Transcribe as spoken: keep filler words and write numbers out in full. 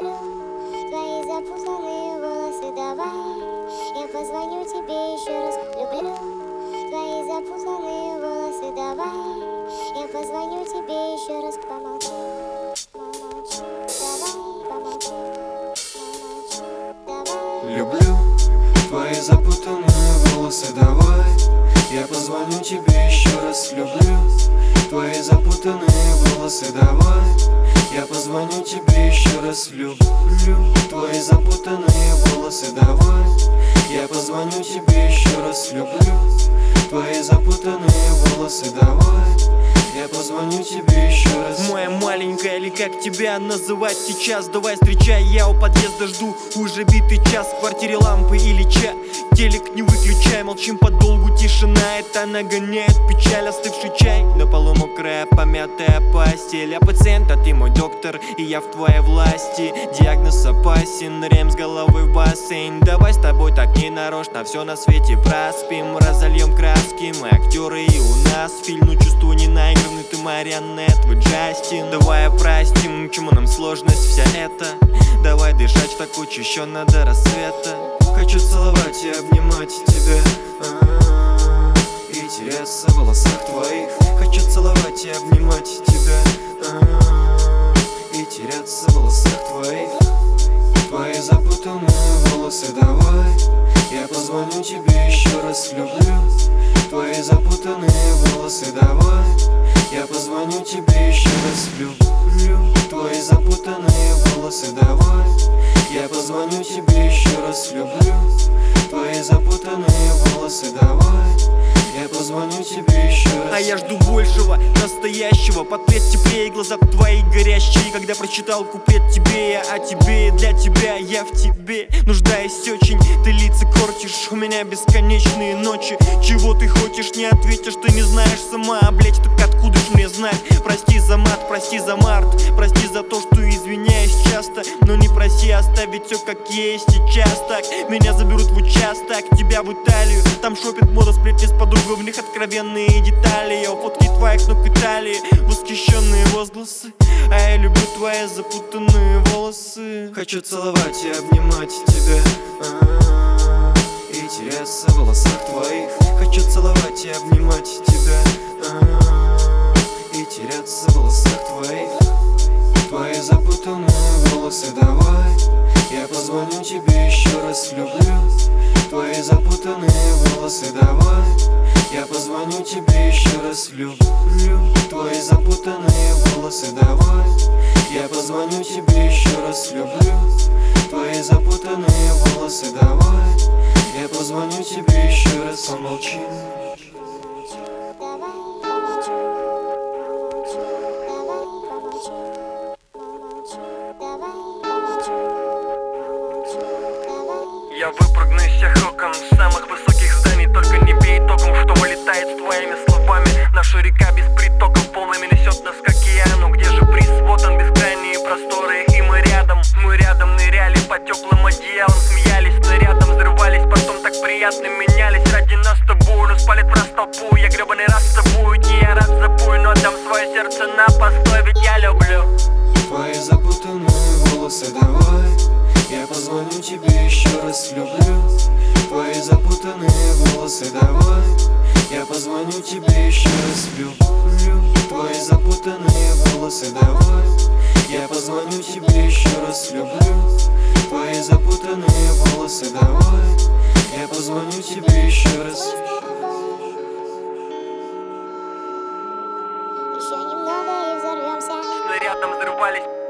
люблю твои запутанные волосы, давай я позвоню тебе еще раз. Люблю твои запутанные волосы, давай я позвоню тебе еще раз. Помолчи, помолчи, давай, помолчи, помолчи, давай. Люблю твои запутанные волосы, давай я позвоню тебе еще раз. Люблю твои запутанные волосы, давай я позвоню тебе еще раз. Люблю твои запутанные волосы, давай я позвоню тебе еще раз. Люблю твои запутанные волосы, давай я позвоню тебе еще раз. Моя маленькая, или как тебя называть сейчас? Давай встречай, я у подъезда жду уже битый час. В квартире лампы или ча, телек не выключай. Молчим подолгу, тишина это нагоняет печаль. Остывший чай, на полу мокрая помятая постель. Я пациент, а ты мой доктор, и я в твоей власти. Диагноз опасен, ныряем с головой в бассейн. Давай с тобой так не нарочно, все на свете проспим. Разольем краски, мы актеры и у нас фильм. Ну чувствую не наигранный, ты марионет, вы Джастин. Давай простим, чему нам сложность вся эта. Давай дышать так учащенно до рассвета. Хочу целовать и обнимать тебя, а-а-а, и теряться в волосах твоих. Хочу целовать и обнимать тебя, а-а-а, и теряться в волосах твоих. Твои запутанные волосы, давай я позвоню тебе еще раз. Люблю твои запутанные волосы, давай я позвоню тебе еще раз. Люблю твои запутанные волосы, давай я позвоню тебе еще раз. Люблю твои запутанные волосы, давай я позвоню тебе еще раз. А я жду большего, настоящего. Портрет теплее, глаза твои горящие. Когда прочитал куплет тебе, я о тебе и для тебя. Я в тебе нуждаюсь очень. Ты лица корчишь, у меня бесконечные ночи. Чего ты хочешь, не ответишь, ты не знаешь сама. Блять, так откуда ж мне знать? Прости за мат, прости за март. Прости за то, что извиняюсь часто. Но не проси оставить все как есть сейчас. Так меня заберут в участок, тебя в Италию. Там шопинг, мода, сплетни с подругой. В них откровенные детали. Я у фотки твоих ног Италии. Восхищенные возгласы. А я люблю твои запутанные волосы. Хочу целовать и обнимать тебя, а-а-а, и теряться в волосах твоих. Хочу целовать и обнимать тебя, а-а-а, и теряться в волосах твоих. Твои запутанные волосы, давай я позвоню тебе еще раз. Люблю твои запутанные волосы, давай я позвоню тебе еще раз. Люблю твои запутанные волосы, давай я позвоню тебе еще раз. Люблю твои запутанные волосы, давай я позвоню тебе еще раз. Помолчи. Я выпрыгну из всех окон, с самых высоких зданий. Только не бей током, что вылетает с твоими словами. Наша река без притоков волнами несет нас к океану. Где же приз? Вот он, бескрайние просторы, и мы рядом. Мы рядом ныряли под теплым одеялом, смеялись, снарядом взрывались, потом так приятно менялись. Ради нас с тобой, но спалит в раз толпу. Я гребаный раз с тобой, не я рад забой, но отдам свое сердце на постой, ведь я люблю твои запутанные волосы, давай я позвоню тебе еще раз. Люблю твои запутанные волосы, давай я позвоню тебе еще раз. Люблю твои запутанные волосы, давай я позвоню тебе еще раз. Люблю твои запутанные волосы, давай я позвоню тебе еще раз. Еще немного и взорвемся. снарядом взрывались.